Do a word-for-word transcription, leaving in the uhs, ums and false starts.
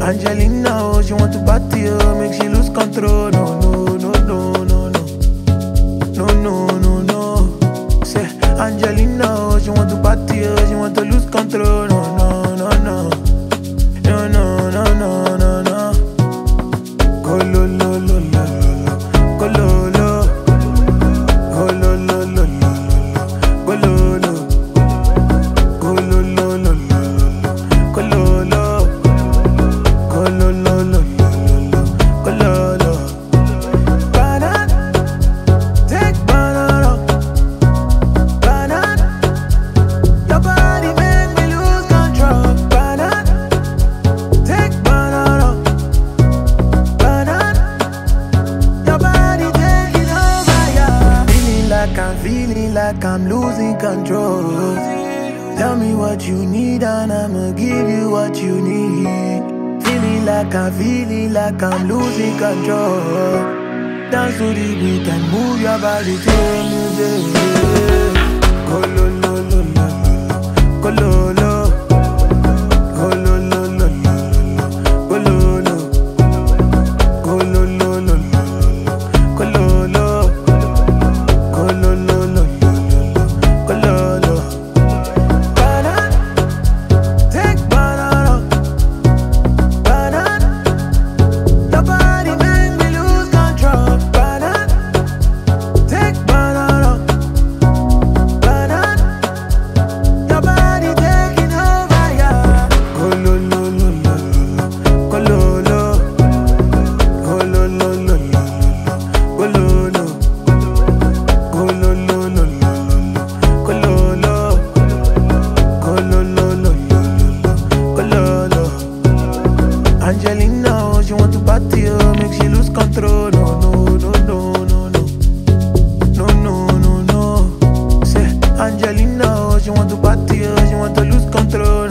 Angelina, oh, she want to party, oh, make she lose control. No, no, no, no, no, no. No, no, no, no. Say, Angelina, oh, she want to party, oh, she want to lose control. No, no, no, no. No, no, no, no, no, no. Go lo, lo, lo, lo, lo. Go lo, lo. Go lo, lo, lo, lo, lo. Go lo, lo. Go lo, lo, lo, lo, lo. Go lo, lo. Go lo, lo, lo, lo, lo. Go lo, lo. Banana, take banana. Banana, your body make me lose control. Banana, take banana. Banana, your body taking over, yeah. Feeling like I'm feeling like I'm losing control. Tell me what you need and I'ma give you what you need. Feeling like I'm feeling like I'm losing control. Dance to the beat and move your body to the music. Go lo lo lo lo lo, go lo lo. Go lo lo lo lo lo, go lo lo. Go lo lo lo lo lo, go lo lo. Go lo lo lo lo lo, go lo lo. Banana, take banana. Banana, your body make me lose control. Banana, take banana. Banana, your body taking over, yeah. Go lo lo lo lo lo, go lo lo. Go lo lo lo lo lo, go lo lo. Go lo lo lo lo lo, go lo lo. Go lo lo lo lo lo, go lo lo. Angelina, oh, she want to party, oh, make she lose control. No, no, no, no, no, no. No, no, no, no. Say, Angelina, oh, she want to party, oh, she want to lose control.